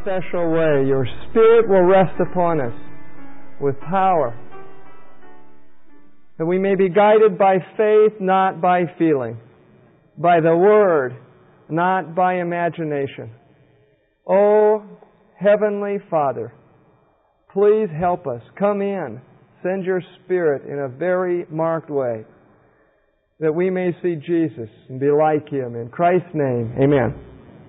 special way. Your Spirit will rest upon us with power. That we may be guided by faith, not by feeling. By the Word, not by imagination. Oh, Heavenly Father, please help us. Come in. Send your Spirit in a very marked way, that we may see Jesus and be like Him. In Christ's name, amen.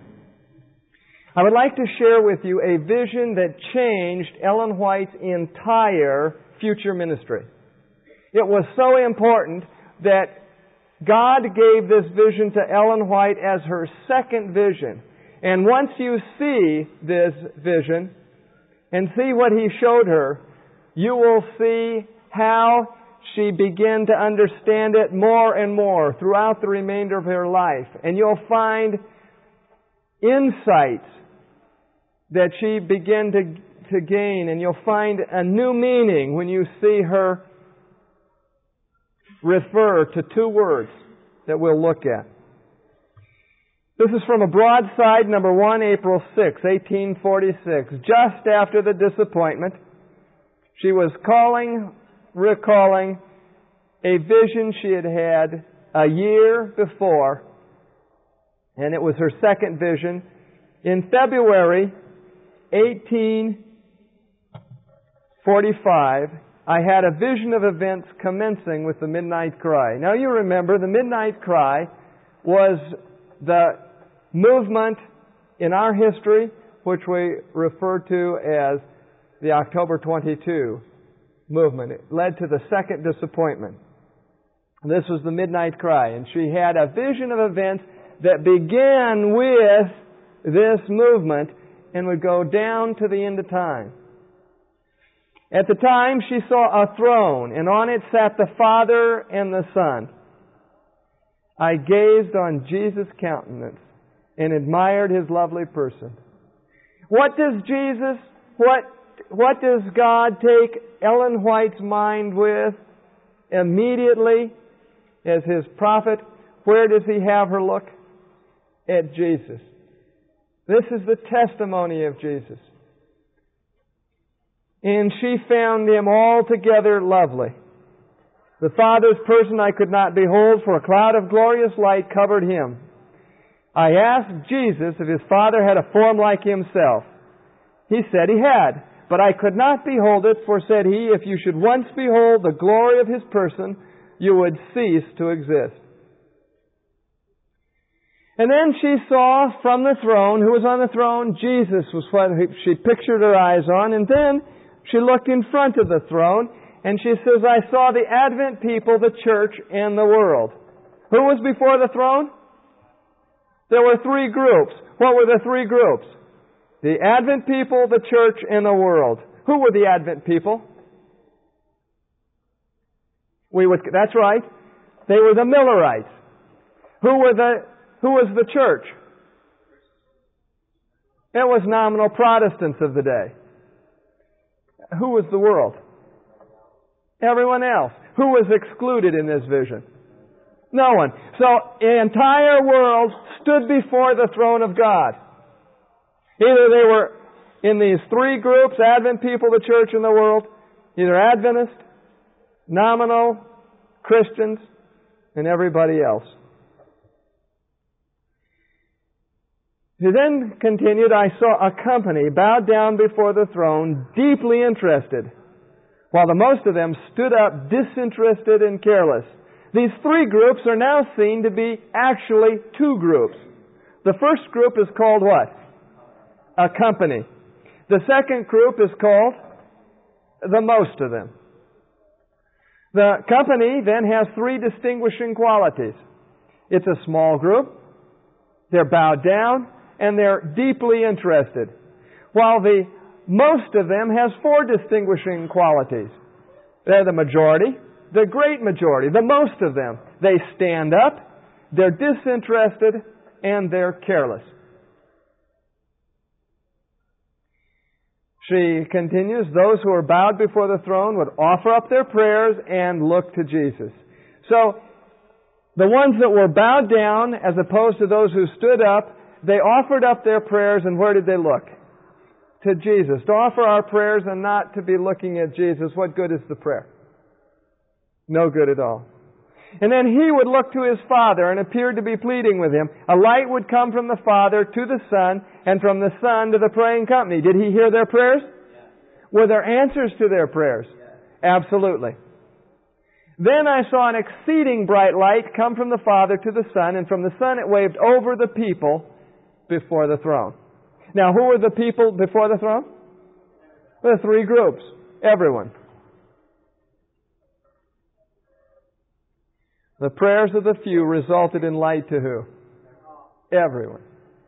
I would like to share with you a vision that changed Ellen White's entire future ministry. It was so important that God gave this vision to Ellen White as her second vision. And once you see this vision and see what He showed her, you will see how she began to understand it more and more throughout the remainder of her life. And you'll find insights that she began to gain, and you'll find a new meaning when you see her refer to two words that we'll look at. This is from a broadside, number 1, April 6, 1846. Just after the disappointment, she was recalling a vision she had had a year before, and it was her second vision. In February 1845, I had a vision of events commencing with the Midnight Cry. Now you remember, the Midnight Cry was the movement in our history which we refer to as the October 22 movement. It led to the second disappointment. This was the Midnight Cry, and she had a vision of events that began with this movement and would go down to the end of time. At the time, she saw a throne, and on it sat the Father and the Son. I gazed on Jesus' countenance and admired His lovely person. What does God take Ellen White's mind with immediately as His prophet? Where does He have her look? At Jesus. This is the testimony of Jesus. And she found Him altogether lovely. The Father's person I could not behold, for a cloud of glorious light covered Him. I asked Jesus if His Father had a form like Himself. He said He had, but I could not behold it, for said He, if you should once behold the glory of His person, you would cease to exist. And then she saw from the throne, who was on the throne, Jesus was what she pictured her eyes on, and then she looked in front of the throne, and she says, I saw the Advent people, the church, and the world. Who was before the throne? There were three groups. What were the three groups? The Advent people, the church, and the world. Who were the Advent people? That's right. They were the Millerites. Who was the church? It was nominal Protestants of the day. Who was the world? Everyone else. Who was excluded in this vision? No one. So the entire world stood before the throne of God. Either they were in these three groups, Advent people, the church, and the world, either Adventist, nominal, Christians, and everybody else. He then continued, I saw a company bowed down before the throne, deeply interested, while the most of them stood up disinterested and careless. These three groups are now seen to be actually two groups. The first group is called what? A company. The second group is called the most of them. The company then has three distinguishing qualities. It's a small group, they're bowed down, and they're deeply interested. While the most of them has four distinguishing qualities. They're the majority, the great majority, the most of them. They stand up, they're disinterested, and they're careless. She continues, those who are bowed before the throne would offer up their prayers and look to Jesus. So, the ones that were bowed down, as opposed to those who stood up, they offered up their prayers, and where did they look? to Jesus, to offer our prayers and not to be looking at Jesus, what good is the prayer? No good at all. And then He would look to His Father and appeared to be pleading with Him. A light would come from the Father to the Son, and from the Son to the praying company. Did He hear their prayers? Yes. Were there answers to their prayers? Yes. Absolutely. Then I saw an exceeding bright light come from the Father to the Son, and from the Son it waved over the people before the throne. Now, who were the people before the throne? The three groups. Everyone. The prayers of the few resulted in light to who? Everyone.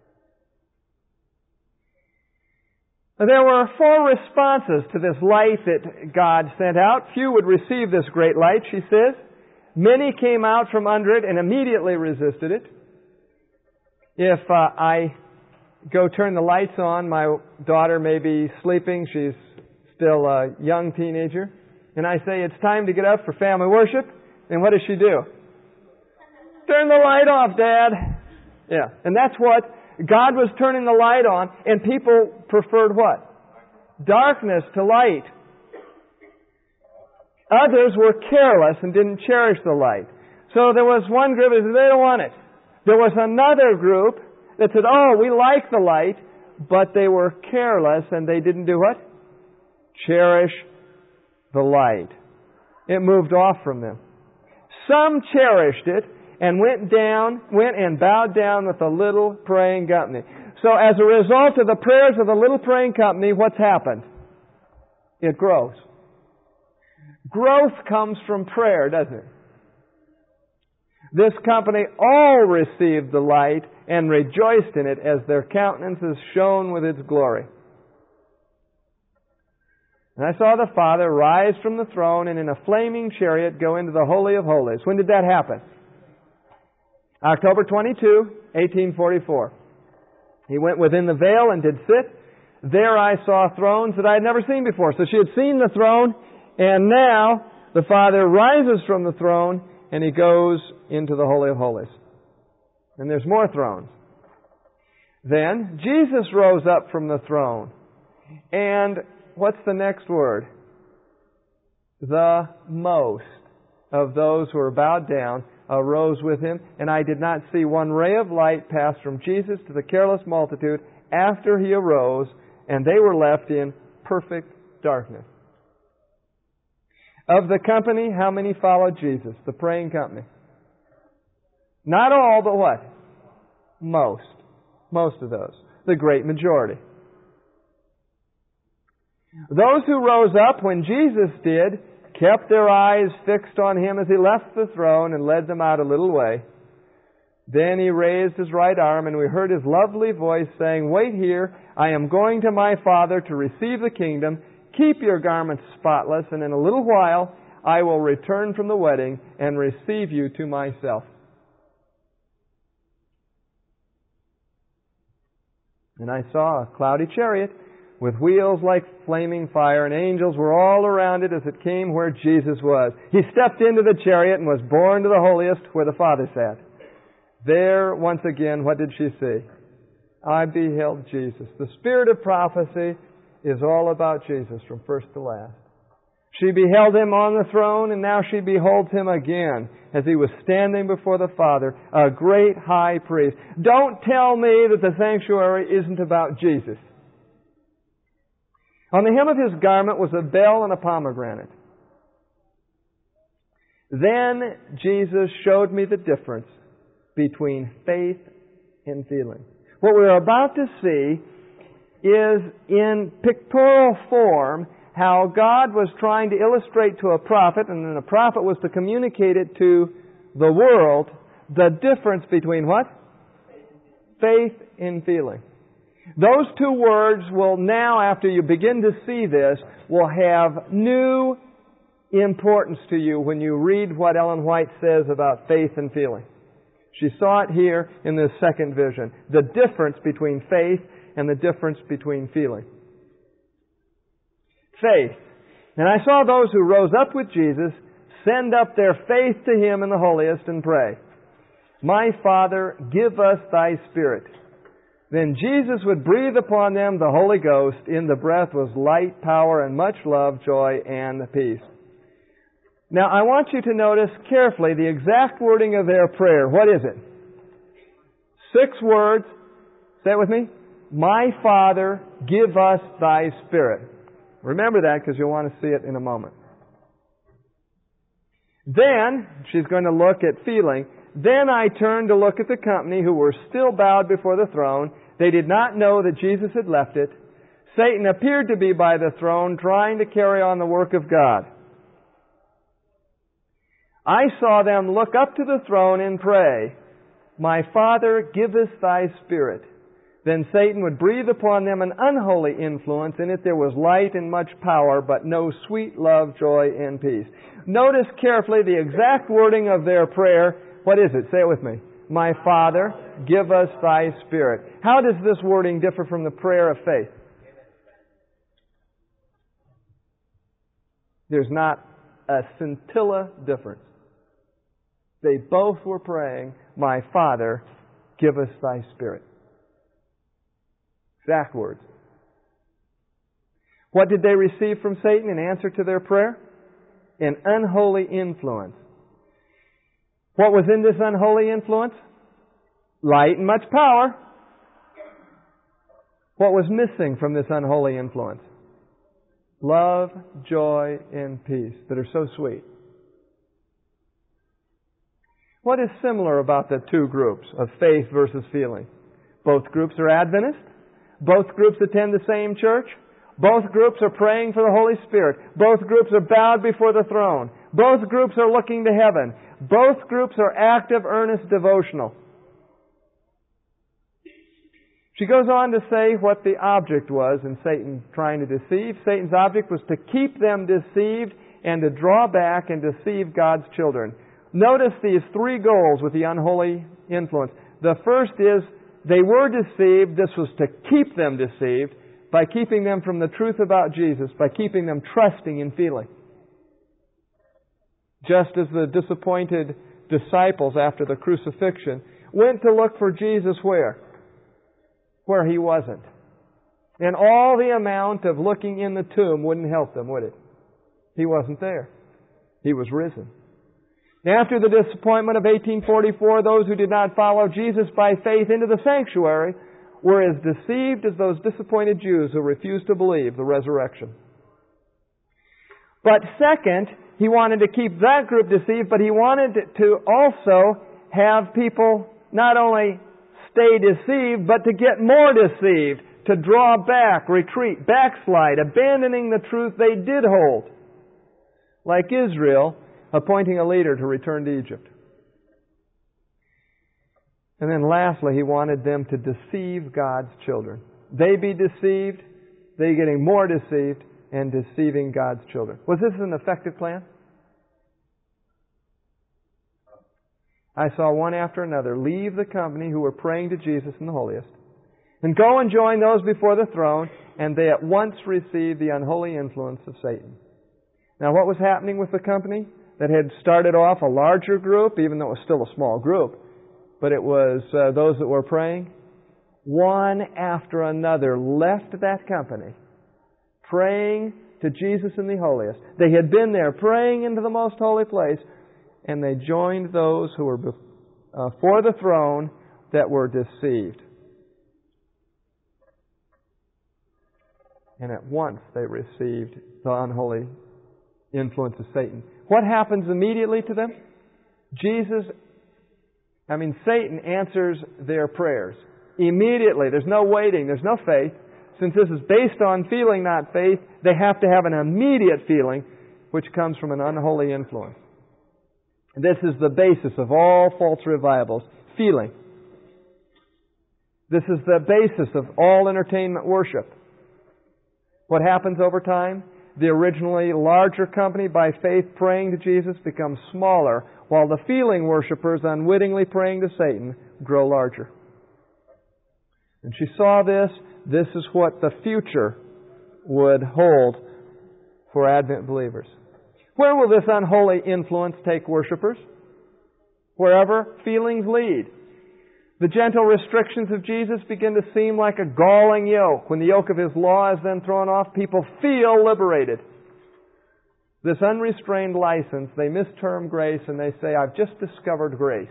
There were 4 responses to this light that God sent out. Few would receive this great light, she says. Many came out from under it and immediately resisted it. If I go turn the lights on, my daughter may be sleeping. She's still a young teenager. And I say, it's time to get up for family worship. And what does she do? Turn the light off, Dad. Yeah. And that's what God was turning the light on, and people preferred what? Darkness to light. Others were careless and didn't cherish the light. So there was one group that said, they don't want it. There was another group that said, oh, we like the light, but they were careless and they didn't do what? Cherish the light. It moved off from them. Some cherished it and went and bowed down with the little praying company. So as a result of the prayers of the little praying company, what's happened? It grows. Growth comes from prayer, doesn't it? This company all received the light and rejoiced in it as their countenances shone with its glory. And I saw the Father rise from the throne and in a flaming chariot go into the Holy of Holies. When did that happen? October 22, 1844. He went within the veil and did sit. There I saw thrones that I had never seen before. So she had seen the throne, and now the Father rises from the throne and He goes into the Holy of Holies. And there's more thrones. Then Jesus rose up from the throne. And what's the next word? The most of those who were bowed down arose with Him, and I did not see one ray of light pass from Jesus to the careless multitude after He arose, and they were left in perfect darkness. Of the company, how many followed Jesus? The praying company. Not all, but what? Most. Most of those. The great majority. Those who rose up when Jesus did kept their eyes fixed on Him as He left the throne and led them out a little way. Then He raised His right arm, and we heard His lovely voice saying, wait here, I am going to my Father to receive the kingdom. Keep your garments spotless, and in a little while I will return from the wedding and receive you to myself. And I saw a cloudy chariot with wheels like flaming fire, and angels were all around it as it came where Jesus was. He stepped into the chariot and was borne to the holiest where the Father sat. There, once again, what did she see? I beheld Jesus. The spirit of prophecy is all about Jesus from first to last. She beheld Him on the throne, and now she beholds Him again as He was standing before the Father, a great high priest. Don't tell me that the sanctuary isn't about Jesus. On the hem of His garment was a bell and a pomegranate. Then Jesus showed me the difference between faith and feeling. What we're about to see is in pictorial form how God was trying to illustrate to a prophet, and then a prophet was to communicate it to the world, the difference between what? Faith and feeling. Those two words will now, after you begin to see this, will have new importance to you when you read what Ellen White says about faith and feeling. She saw it here in this second vision. The difference between faith and the difference between feeling. Faith. And I saw those who rose up with Jesus send up their faith to Him in the holiest and pray, my Father, give us Thy Spirit. Then Jesus would breathe upon them the Holy Ghost. In the breath was light, power, and much love, joy, and peace. Now, I want you to notice carefully the exact wording of their prayer. What is it? 6 words. Say it with me. My Father, give us Thy Spirit. Remember that because you'll want to see it in a moment. Then, she's going to look at feeling. Then I turned to look at the company who were still bowed before the throne. They did not know that Jesus had left it. Satan appeared to be by the throne, trying to carry on the work of God. I saw them look up to the throne and pray, My Father, give us Thy Spirit. Then Satan would breathe upon them an unholy influence. In it there was light and much power, but no sweet love, joy, and peace. Notice carefully the exact wording of their prayer. What is it? Say it with me. My Father, give us Thy Spirit. How does this wording differ from the prayer of faith? There's not a scintilla difference. They both were praying, My Father, give us Thy Spirit. Exact words. What did they receive from Satan in answer to their prayer? An unholy influence. What was in this unholy influence? Light and much power. What was missing from this unholy influence? Love, joy, and peace that are so sweet. What is similar about the two groups of faith versus feeling? Both groups are Adventist. Both groups attend the same church. Both groups are praying for the Holy Spirit. Both groups are bowed before the throne. Both groups are looking to heaven. Both groups are active, earnest, devotional. She goes on to say what the object was in Satan trying to deceive. Satan's object was to keep them deceived and to draw back and deceive God's children. Notice these 3 goals with the unholy influence. The first is they were deceived. This was to keep them deceived by keeping them from the truth about Jesus, by keeping them trusting in feeling. Just as the disappointed disciples after the crucifixion went to look for Jesus where? Where He wasn't. And all the amount of looking in the tomb wouldn't help them, would it? He wasn't there. He was risen. After the disappointment of 1844, those who did not follow Jesus by faith into the sanctuary were as deceived as those disappointed Jews who refused to believe the resurrection. But second, He wanted to keep that group deceived, but He wanted to also have people not only stay deceived, but to get more deceived, to draw back, retreat, backslide, abandoning the truth they did hold. Like Israel, appointing a leader to return to Egypt. And then lastly, He wanted them to deceive God's children. They be deceived, they getting more deceived, and deceiving God's children. Was this an effective plan? I saw one after another leave the company who were praying to Jesus in the holiest and go and join those before the throne, and they at once received the unholy influence of Satan. Now, what was happening with the company that had started off a larger group, even though it was still a small group, but it was those that were praying? One after another left that company, praying to Jesus in the holiest. They had been there praying into the most holy place, and they joined those who were before the throne that were deceived. And at once they received the unholy influence of Satan. What happens immediately to them? Satan answers their prayers. Immediately. There's no waiting. There's no faith. Since this is based on feeling, not faith, they have to have an immediate feeling which comes from an unholy influence. This is the basis of all false revivals. Feeling. This is the basis of all entertainment worship. What happens over time? The originally larger company by faith praying to Jesus becomes smaller, while the feeling worshippers unwittingly praying to Satan grow larger. And she saw this. This is what the future would hold for Advent believers. Where will this unholy influence take worshippers? Wherever feelings lead. The gentle restrictions of Jesus begin to seem like a galling yoke. When the yoke of His law is then thrown off, people feel liberated. This unrestrained license, they misterm grace and they say, I've just discovered grace.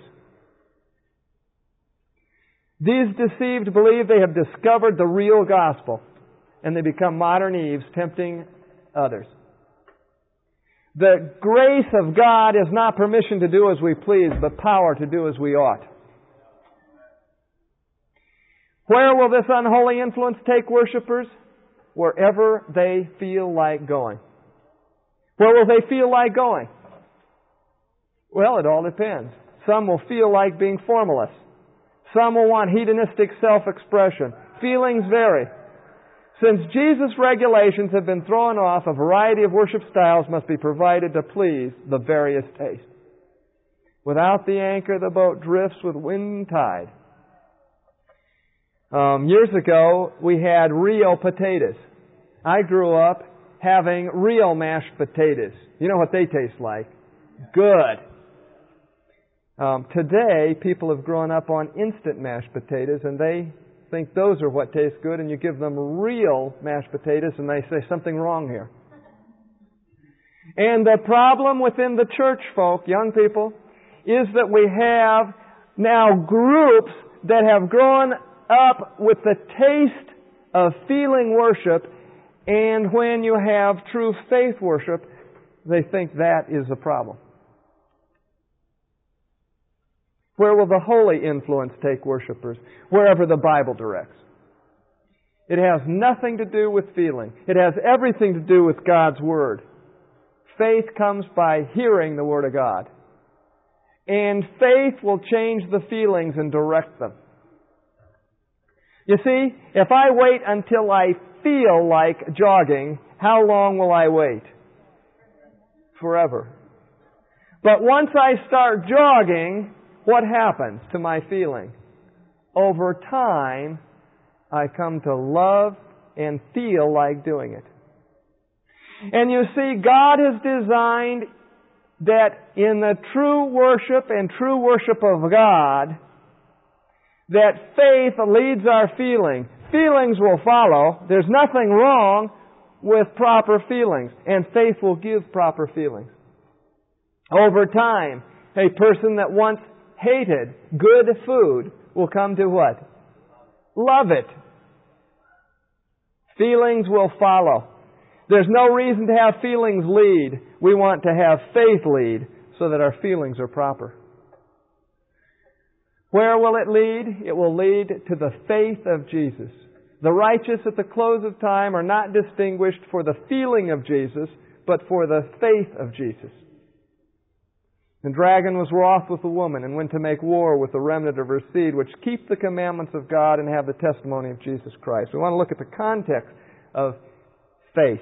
These deceived believe they have discovered the real gospel, and they become modern Eves, tempting others. The grace of God is not permission to do as we please, but power to do as we ought. Where will this unholy influence take worshipers? Wherever they feel like going. Where will they feel like going? Well, it all depends. Some will feel like being formalists. Some will want hedonistic self-expression. Feelings vary. Since Jesus' regulations have been thrown off, a variety of worship styles must be provided to please the various tastes. Without the anchor, the boat drifts with wind and tide. Years ago, we had real potatoes. I grew up having real mashed potatoes. You know what they taste like? Good. Today, people have grown up on instant mashed potatoes, and they think those are what tastes good, and you give them real mashed potatoes, and they say something wrong here. And the problem within the church folk, young people, is that we have now groups that have grown up with the taste of feeling worship, and when you have true faith worship, they think that is a problem. Where will the holy influence take worshipers? Wherever the Bible directs. It has nothing to do with feeling. It has everything to do with God's Word. Faith comes by hearing the Word of God. And faith will change the feelings and direct them. You see, if I wait until I feel like jogging, how long will I wait? Forever. But once I start jogging, what happens to my feeling? Over time, I come to love and feel like doing it. And you see, God has designed that in the true worship and true worship of God, that faith leads our feeling. Feelings will follow. There's nothing wrong with proper feelings, and faith will give proper feelings. Over time, a person that once hated good food will come to what? Love it. Feelings will follow. There's no reason to have feelings lead. We want to have faith lead so that our feelings are proper. Where will it lead? It will lead to the faith of Jesus. The righteous at the close of time are not distinguished for the feeling of Jesus, but for the faith of Jesus. The dragon was wroth with the woman and went to make war with the remnant of her seed, which keep the commandments of God and have the testimony of Jesus Christ. We want to look at the context of faith.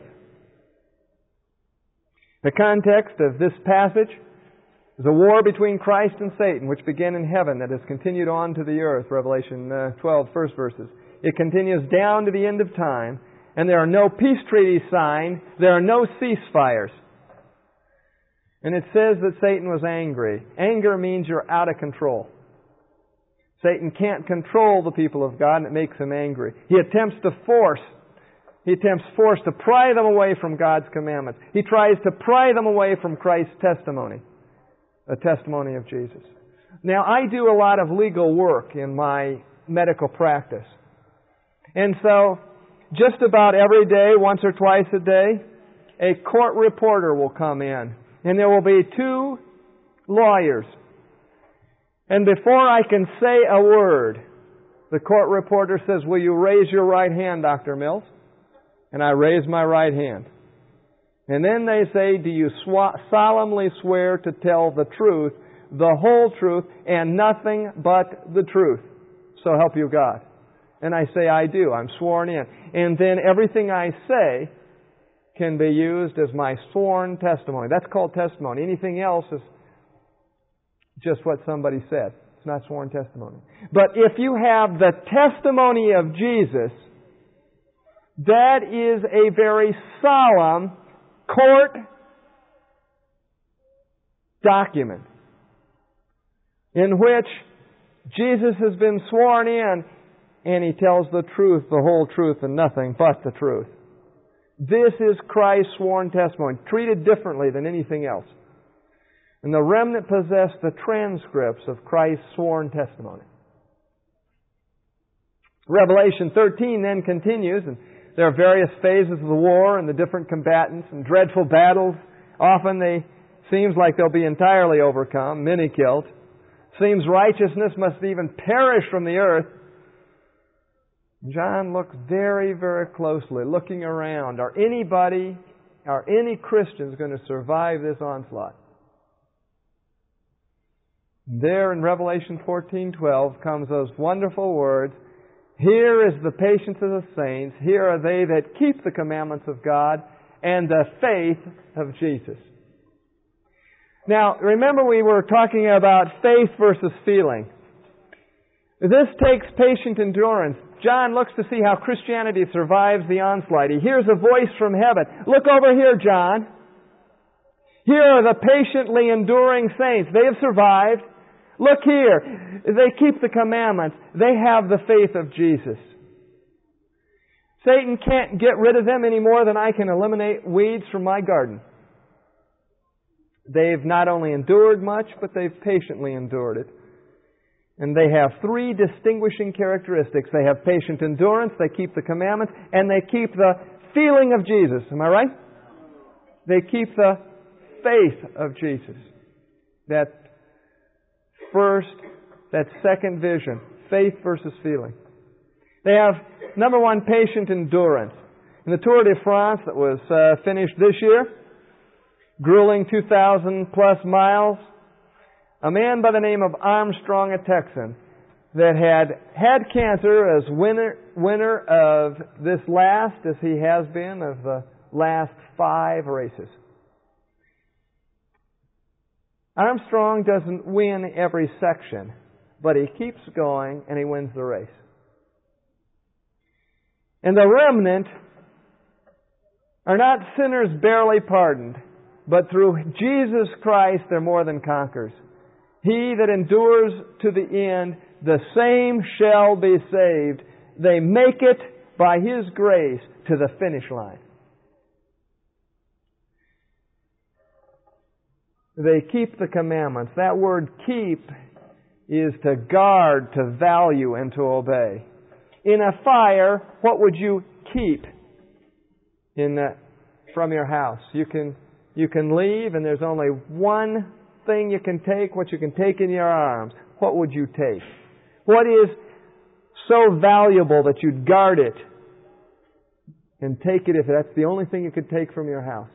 The context of this passage is a war between Christ and Satan, which began in heaven, that has continued on to the earth, Revelation 12, first verses. It continues down to the end of time, and there are no peace treaties signed, there are no ceasefires. And it says that Satan was angry. Anger means you're out of control. Satan can't control the people of God, and it makes him angry. He attempts force to pry them away from God's commandments. He tries to pry them away from Christ's testimony, the testimony of Jesus. Now, I do a lot of legal work in my medical practice. And so, just about every day, once or twice a day, a court reporter will come in. And there will be two lawyers. And before I can say a word, the court reporter says, "Will you raise your right hand, Dr. Mills?" And I raise my right hand. And then they say, "Do you solemnly swear to tell the truth, the whole truth, and nothing but the truth? So help you God." And I say, "I do. I'm sworn in." And then everything I say can be used as my sworn testimony. That's called testimony. Anything else is just what somebody said. It's not sworn testimony. But if you have the testimony of Jesus, that is a very solemn court document in which Jesus has been sworn in, and He tells the truth, the whole truth, and nothing but the truth. This is Christ's sworn testimony, treated differently than anything else. And the remnant possess the transcripts of Christ's sworn testimony. Revelation 13 then continues, and there are various phases of the war and the different combatants and dreadful battles. Often seems like they'll be entirely overcome, many killed. Seems righteousness must even perish from the earth. John looks very, very closely, looking around. Are any Christians going to survive this onslaught? There in Revelation 14:12 comes those wonderful words, "Here is the patience of the saints. Here are they that keep the commandments of God and the faith of Jesus." Now, remember we were talking about faith versus feeling. This takes patient endurance. John looks to see how Christianity survives the onslaught. He hears a voice from heaven. Look over here, John. Here are the patiently enduring saints. They have survived. Look here. They keep the commandments. They have the faith of Jesus. Satan can't get rid of them any more than I can eliminate weeds from my garden. They've not only endured much, but they've patiently endured it. And they have three distinguishing characteristics. They have patient endurance, they keep the commandments, and they keep the feeling of Jesus. Am I right? They keep the faith of Jesus. That second vision, faith versus feeling. They have, number one, patient endurance. In the Tour de France that was finished this year, grueling 2,000 plus miles, a man by the name of Armstrong, a Texan, that had cancer as winner of this last, as he has been, of the last 5 races. Armstrong doesn't win every section, but he keeps going and he wins the race. And the remnant are not sinners barely pardoned, but through Jesus Christ they're more than conquerors. He that endures to the end, the same shall be saved. They make it by His grace to the finish line. They keep the commandments. That word keep is to guard, to value, and to obey. In a fire, what would you keep from your house? You can leave, and there's only one thing you can take, what you can take in your arms. What would you take? What is so valuable that you'd guard it and take it if that's the only thing you could take from your house?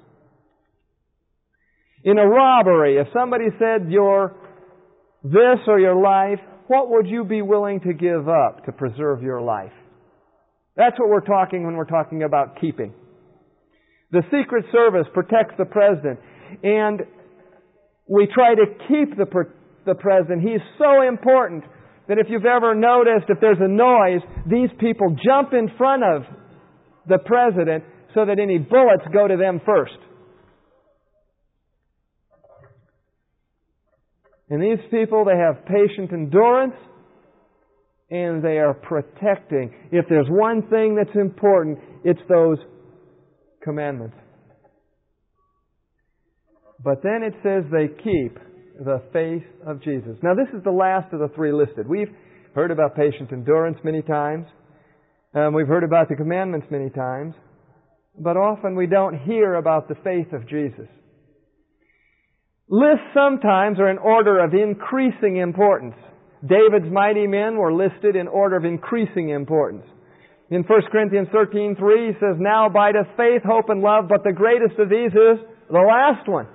In a robbery, if somebody said your this or your life, what would you be willing to give up to preserve your life? That's what we're talking when we're talking about keeping. The Secret Service protects the President, and we try to keep the President. He's so important that if you've ever noticed, if there's a noise, these people jump in front of the President so that any bullets go to them first. And these people, they have patient endurance, and they are protecting. If there's one thing that's important, it's those commandments. But then it says they keep the faith of Jesus. Now this is the last of the three listed. We've heard about patient endurance many times. We've heard about the commandments many times. But often we don't hear about the faith of Jesus. Lists sometimes are in order of increasing importance. David's mighty men were listed in order of increasing importance. In 1 Corinthians 13:3 he says, "Now abideth faith, hope, and love, but the greatest of these is the last one."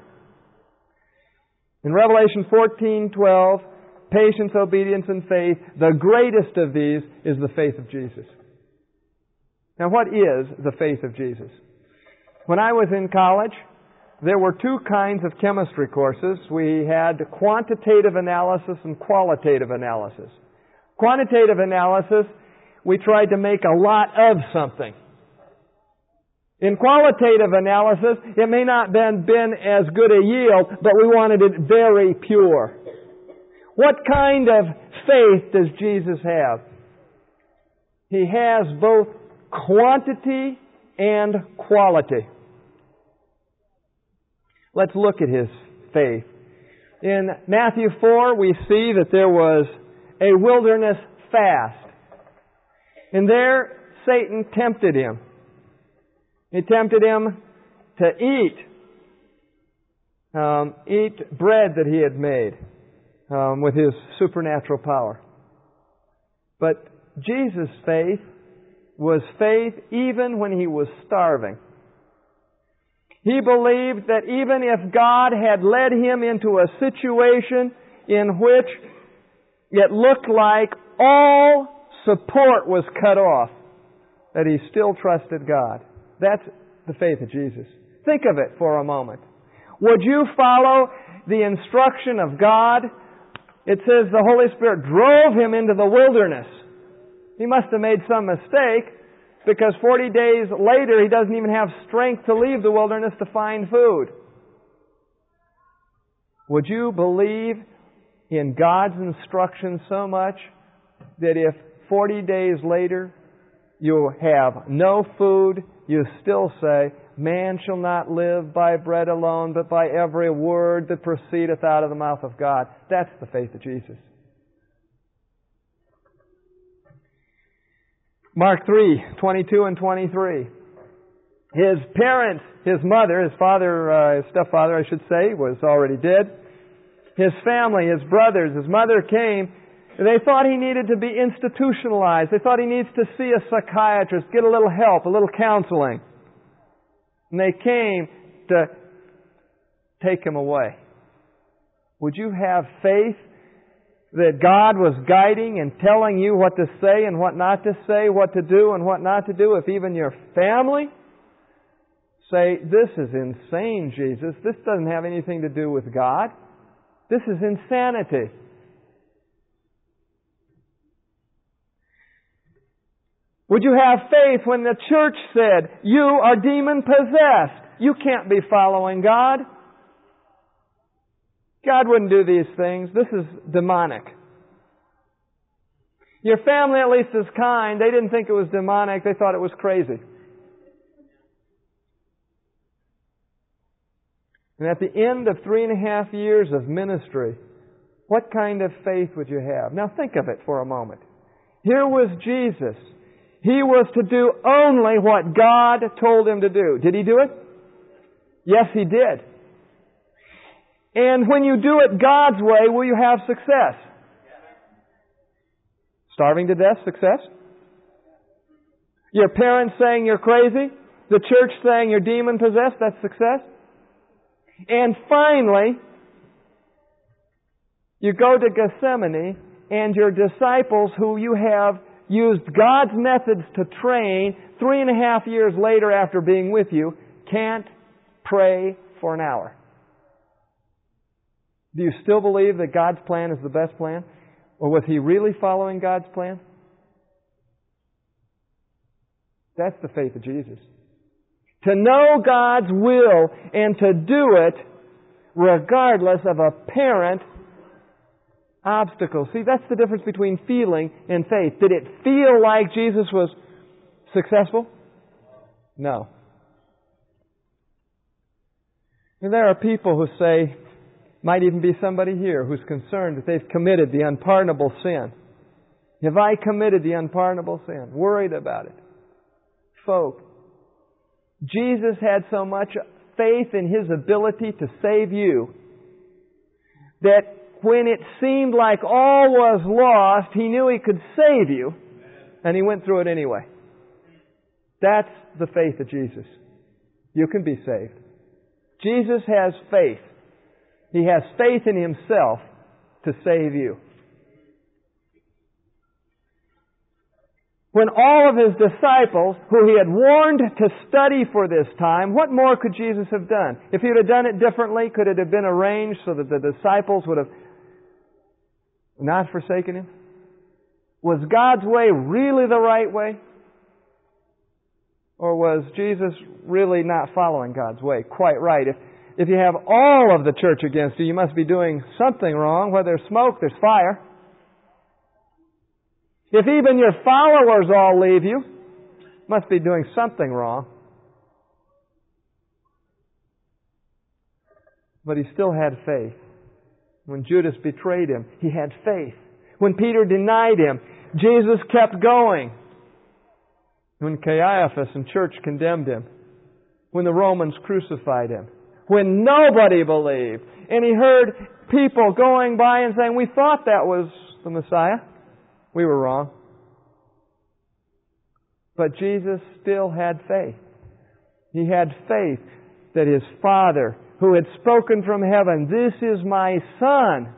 In Revelation 14:12, patience, obedience, and faith, the greatest of these is the faith of Jesus. Now what is the faith of Jesus? When I was in college, there were two kinds of chemistry courses. We had quantitative analysis and qualitative analysis. Quantitative analysis, we tried to make a lot of something. In qualitative analysis, it may not have been as good a yield, but we wanted it very pure. What kind of faith does Jesus have? He has both quantity and quality. Let's look at His faith. In Matthew 4, we see that there was a wilderness fast. And there, Satan tempted Him. He tempted Him to eat bread that He had made with His supernatural power. But Jesus' faith was faith even when He was starving. He believed that even if God had led Him into a situation in which it looked like all support was cut off, that He still trusted God. That's the faith of Jesus. Think of it for a moment. Would you follow the instruction of God? It says the Holy Spirit drove Him into the wilderness. He must have made some mistake, because 40 days later He doesn't even have strength to leave the wilderness to find food. Would you believe in God's instruction so much that if 40 days later you have no food, you still say, man shall not live by bread alone, but by every word that proceedeth out of the mouth of God? That's the faith of Jesus. Mark 3:22 and 23. His parents, his mother, his father, his stepfather, I should say, was already dead. His family, his brothers, his mother came. They thought he needed to be institutionalized. They thought he needs to see a psychiatrist, get a little help, a little counseling. And they came to take him away. Would you have faith that God was guiding and telling you what to say and what not to say, what to do and what not to do, if even your family say, this is insane, Jesus. This doesn't have anything to do with God. This is insanity. Would you have faith when the church said, you are demon-possessed? You can't be following God. God wouldn't do these things. This is demonic. Your family at least is kind. They didn't think it was demonic. They thought it was crazy. And at the end of 3.5 years of ministry, what kind of faith would you have? Now think of it for a moment. Here was Jesus. He was to do only what God told Him to do. Did He do it? Yes, He did. And when you do it God's way, will you have success? Starving to death, success? Your parents saying you're crazy? The church saying you're demon-possessed, that's success? And finally, you go to Gethsemane and your disciples who you have used God's methods to train 3.5 years later after being with you can't pray for an hour. Do you still believe that God's plan is the best plan? Or was He really following God's plan? That's the faith of Jesus. To know God's will and to do it regardless of apparent obstacles. See, that's the difference between feeling and faith. Did it feel like Jesus was successful? No. And there are people who say, might even be somebody here who's concerned that they've committed the unpardonable sin. Have I committed the unpardonable sin? Worried about it. Folk, Jesus had so much faith in His ability to save you that when it seemed like all was lost, He knew He could save you, and He went through it anyway. That's the faith of Jesus. You can be saved. Jesus has faith. He has faith in Himself to save you. When all of His disciples, who He had warned to study for this time, what more could Jesus have done? If He would have done it differently, could it have been arranged so that the disciples would have not forsaken Him? Was God's way really the right way? Or was Jesus really not following God's way quite right? If you have all of the church against you, you must be doing something wrong. Where there's smoke, there's fire. If even your followers all leave you, must be doing something wrong. But he still had faith. When Judas betrayed him, he had faith. When Peter denied him, Jesus kept going. When Caiaphas and church condemned him, when the Romans crucified him, when nobody believed, and he heard people going by and saying, "We thought that was the Messiah. We were wrong." But Jesus still had faith. He had faith that His Father, who had spoken from heaven, "This is my Son,"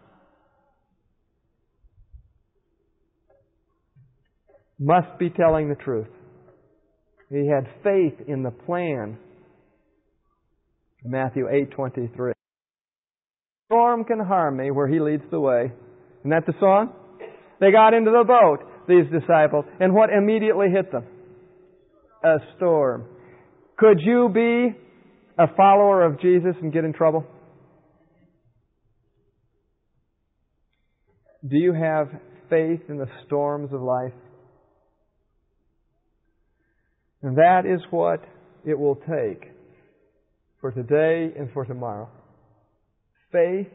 must be telling the truth. He had faith in the plan. Matthew 8:23. "Storm can harm me where He leads the way." Isn't that the song? They got into the boat, these disciples, and what immediately hit them? A storm. Could you be a follower of Jesus and get in trouble? Do you have faith in the storms of life? And that is what it will take for today and for tomorrow. Faith.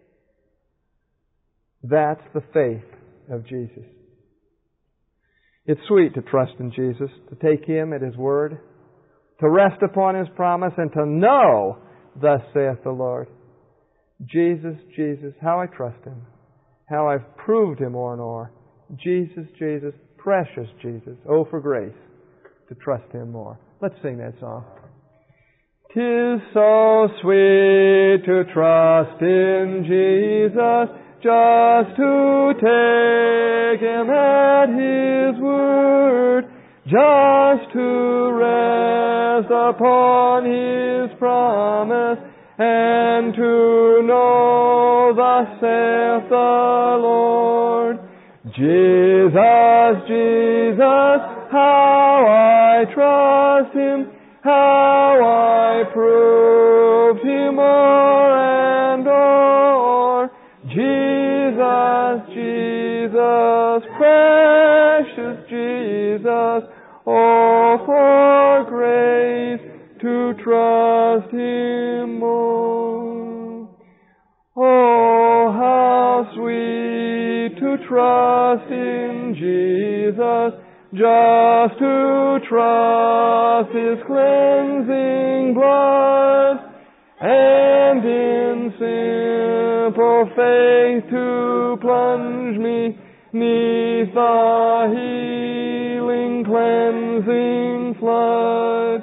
That's the faith of Jesus. It's sweet to trust in Jesus, to take Him at His word, to rest upon His promise, and to know, "Thus saith the Lord." Jesus, Jesus, how I trust Him. How I've proved Him o'er and o'er. Jesus, Jesus, precious Jesus. Oh, for grace to trust Him more. Let's sing that song. "'Tis so sweet to trust in Jesus, just to take Him at His word, just to rest upon His promise, and to know, "Thus saith the Lord." Jesus, Jesus, how I trust Him, how I proved Him o'er and o'er. Jesus, Jesus, precious Jesus, oh, for grace to trust Him more. Oh, how sweet to trust in Jesus, just to trust His cleansing blood, and in simple faith to plunge me 'neath the healing, cleansing flood.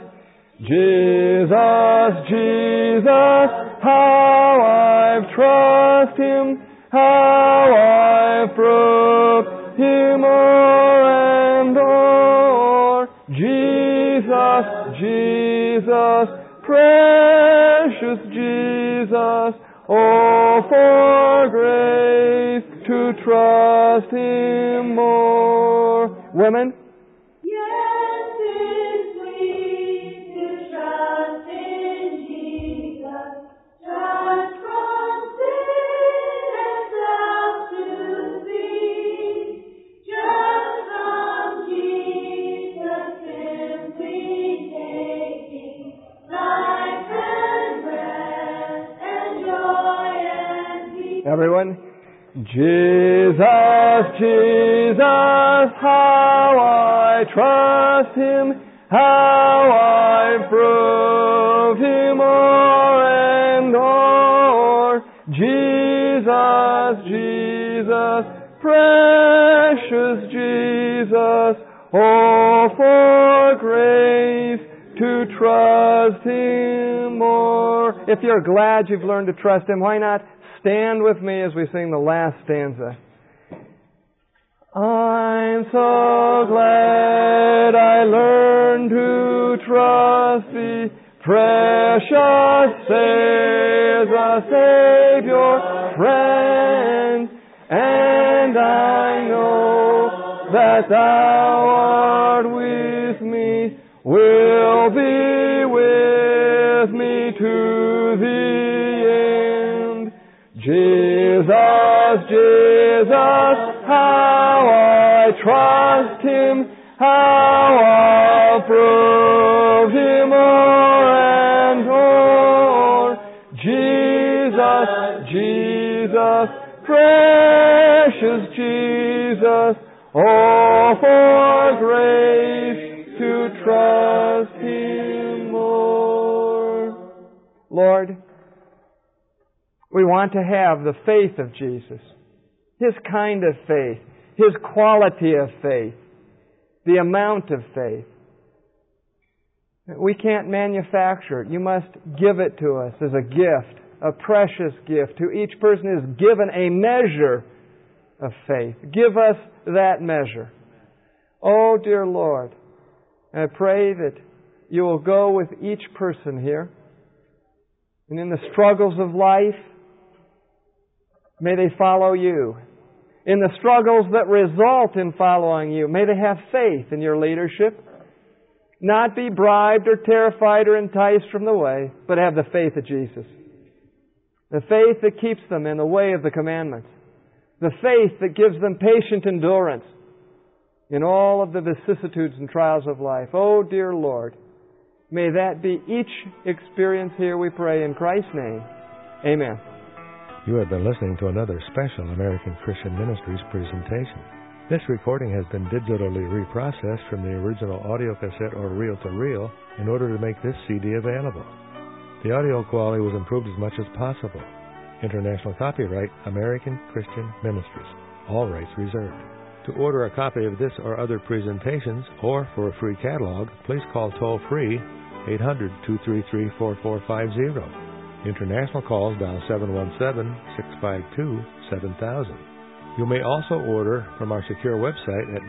Jesus, Jesus, how I've trusted Him, how I've proved Him o'er and o'er. Jesus, Jesus, precious Jesus, oh, for grace to trust Him more. Women? Yes, it's sweet to trust in Jesus, just from sin and self to thee, just from Jesus simply taking life and rest and joy and peace. Everyone? Jesus, Jesus, how I trust Him, how I prove Him o'er and o'er. Jesus, Jesus, precious Jesus, oh, for grace to trust Him more. If you're glad you've learned to trust Him, why not stand with me as we sing the last stanza? I'm so glad I learned to trust Thee, precious Savior, friend, and I know that Thou art with me, will be with me to the end. Jesus, Jesus, how I I trust Him, how I'll prove Him o'er and o'er. Jesus, Jesus, precious Jesus, oh, for grace to trust Him more. Lord, we want to have the faith of Jesus, His kind of faith, His quality of faith, the amount of faith. We can't manufacture it. You must give it to us as a gift, a precious gift. To each person is given a measure of faith. Give us that measure. Oh, dear Lord, I pray that You will go with each person here, and in the struggles of life, may they follow You. In the struggles that result in following You, may they have faith in Your leadership, not be bribed or terrified or enticed from the way, but have the faith of Jesus. The faith that keeps them in the way of the commandments. The faith that gives them patient endurance in all of the vicissitudes and trials of life. Oh, dear Lord, may that be each experience here, we pray in Christ's name. Amen. You have been listening to another special American Christian Ministries presentation. This recording has been digitally reprocessed from the original audio cassette or reel-to-reel in order to make this CD available. The audio quality was improved as much as possible. International copyright, American Christian Ministries. All rights reserved. To order a copy of this or other presentations, or for a free catalog, please call toll-free 800-233-4450. International calls dial 717-652-7000. You may also order from our secure website at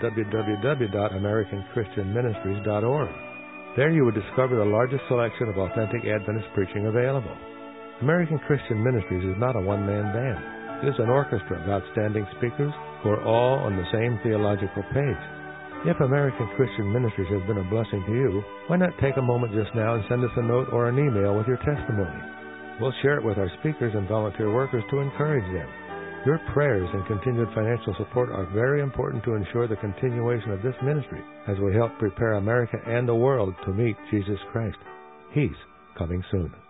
www.americanchristianministries.org. There you will discover the largest selection of authentic Adventist preaching available. American Christian Ministries is not a one-man band. It is an orchestra of outstanding speakers who are all on the same theological page. If American Christian Ministries has been a blessing to you, why not take a moment just now and send us a note or an email with your testimony? We'll share it with our speakers and volunteer workers to encourage them. Your prayers and continued financial support are very important to ensure the continuation of this ministry as we help prepare America and the world to meet Jesus Christ. He's coming soon.